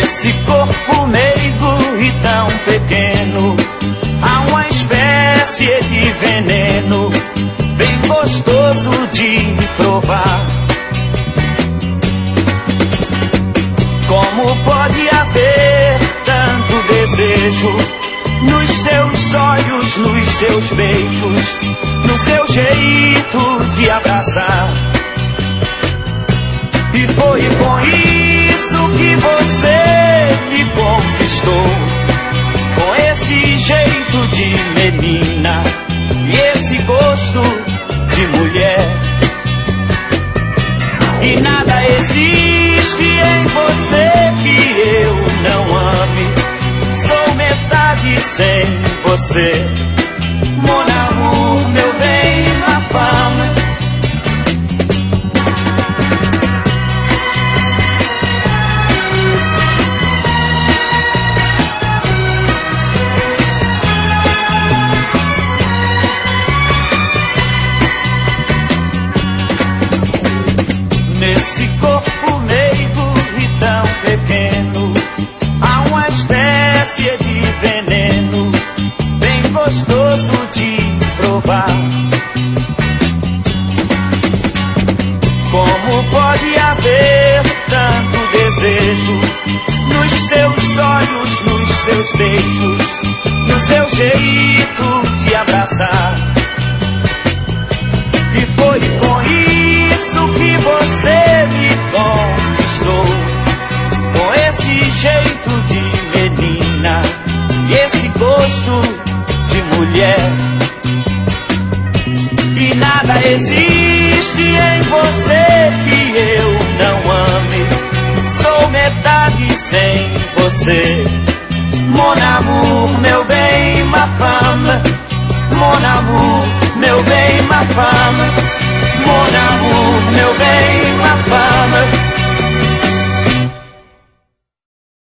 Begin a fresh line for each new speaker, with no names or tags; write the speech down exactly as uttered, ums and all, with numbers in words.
Nesse corpo meigo e tão pequeno, há uma espécie de veneno bem gostoso de provar. Como pode haver tanto desejo nos seus olhos, nos seus beijos, no seu jeito de abraçar? E foi com isso que você me conquistou, com esse jeito de menina e esse gosto de mulher. E nada existe em você que eu não ame, sou metade sem você. Mon amour, meu bem, ma femme. Nesse corpo meigo e tão pequeno, há uma espécie de veneno bem gostoso de provar. Como pode haver tanto desejo nos seus olhos, nos seus beijos, no seu jeito de abraçar? E foi com isso que você me conquistou, com esse jeito de menina e esse gosto de mulher. E nada existe em você que eu não ame, sou metade sem você. Mon amour, meu bem, ma femme.